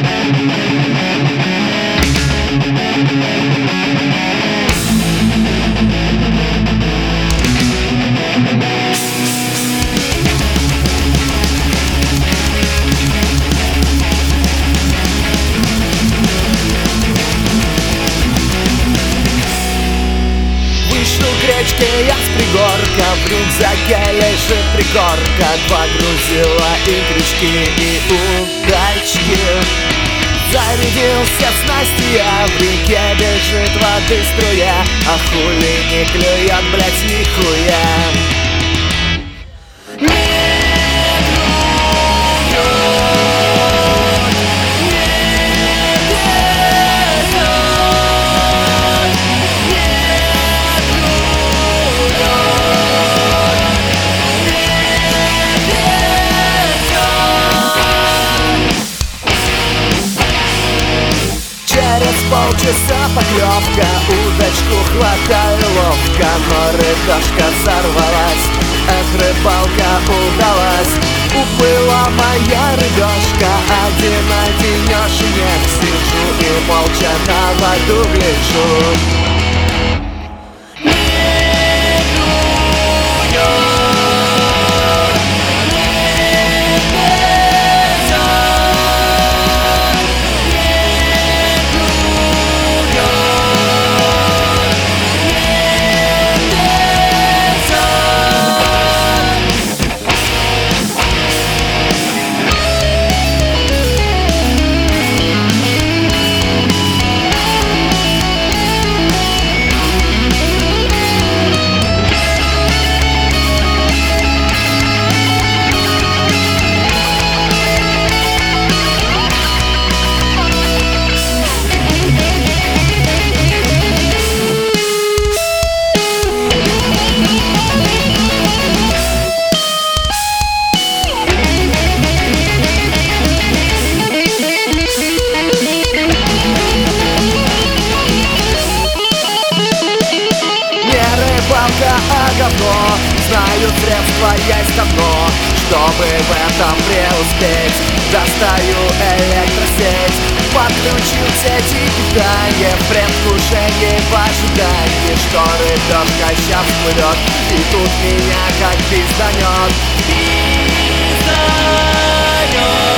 Я с пригорка, в рюкзаке лежит пригорка. Погрузила и крючки, и удачки. Зарядился снасти, а в реке бежит воды струя. А хули не клюет, блять, нихуя. Полчаса поклевка, удочку хватаю ловко, но рыбешка сорвалась, рыбалка удалась. Уплыла моя рыбешка, один-одинешенек. Сижу и молча на воду гляжу. А говно, знаю, средства есть давно. Чтобы в этом преуспеть, достаю электросеть. Подключил сети питания в предвкушении, в ожидании, что рыбешка щас всплывет, и тут меня как пизданет. Пизданет.